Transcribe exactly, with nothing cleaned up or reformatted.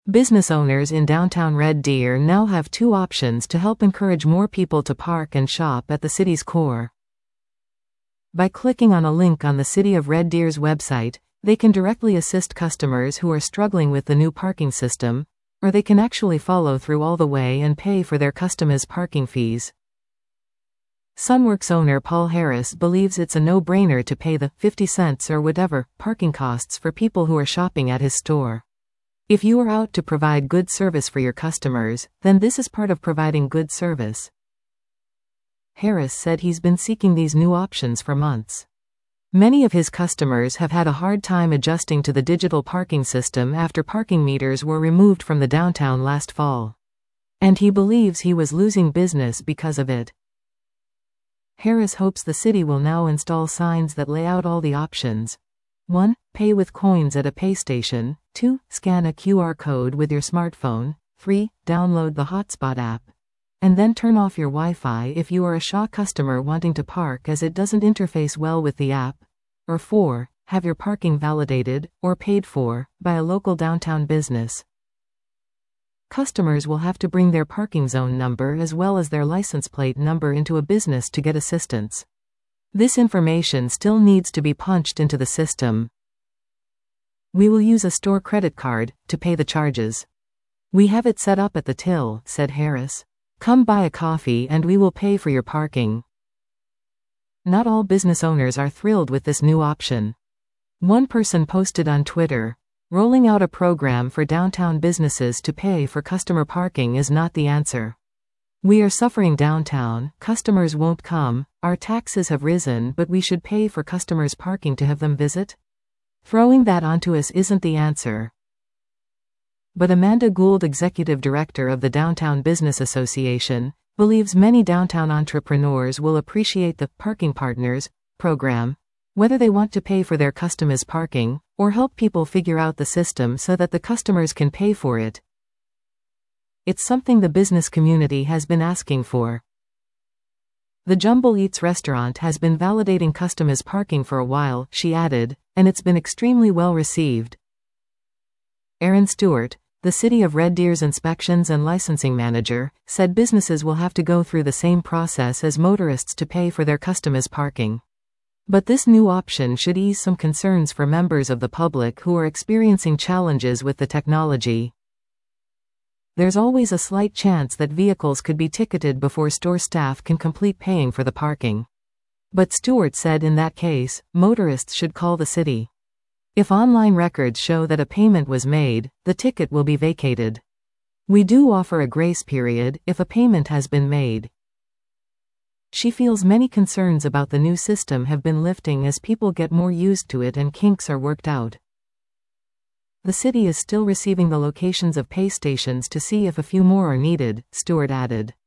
Business owners in downtown Red Deer now have two options to help encourage more people to park and shop at the city's core. By clicking on a link on the City of Red Deer's website, they can directly assist customers who are struggling with the new parking system, or they can actually follow through all the way and pay for their customers' parking fees. Sunworks owner Paul Harris believes it's a no-brainer to pay the fifty cents or whatever parking costs for people who are shopping at his store. If you are out to provide good service for your customers, then this is part of providing good service. Harris said he's been seeking these new options for months. Many of his customers have had a hard time adjusting to the digital parking system after parking meters were removed from the downtown last fall. And he believes he was losing business because of it. Harris hopes the city will now install signs that lay out all the options. one. Pay with coins at a pay station. two. Scan a Q R code with your smartphone. three. Download the Hotspot app. And then turn off your Wi-Fi if you are a Shaw customer wanting to park as it doesn't interface well with the app. Or four. Have your parking validated, or paid for, by a local downtown business. Customers will have to bring their parking zone number as well as their license plate number into a business to get assistance. This information still needs to be punched into the system. We will use a store credit card to pay the charges. We have it set up at the till, said Harris. Come buy a coffee and we will pay for your parking. Not all business owners are thrilled with this new option. One person posted on Twitter, "Rolling out a program for downtown businesses to pay for customer parking is not the answer. We are suffering downtown, customers won't come, our taxes have risen, but we should pay for customers' parking to have them visit? Throwing that onto us isn't the answer." But Amanda Gould, executive director of the Downtown Business Association, believes many downtown entrepreneurs will appreciate the Parking Partners program, whether they want to pay for their customers' parking, or help people figure out the system so that the customers can pay for it. It's something the business community has been asking for. The Jumble Eats restaurant has been validating customers' parking for a while, she added, and it's been extremely well received. Aaron Stewart, the City of Red Deer's inspections and licensing manager, said businesses will have to go through the same process as motorists to pay for their customers' parking. But this new option should ease some concerns for members of the public who are experiencing challenges with the technology. There's always a slight chance that vehicles could be ticketed before store staff can complete paying for the parking. But Stewart said in that case, motorists should call the city. If online records show that a payment was made, the ticket will be vacated. We do offer a grace period if a payment has been made. She feels many concerns about the new system have been lifting as people get more used to it and kinks are worked out. The city is still receiving the locations of pay stations to see if a few more are needed, Stewart added.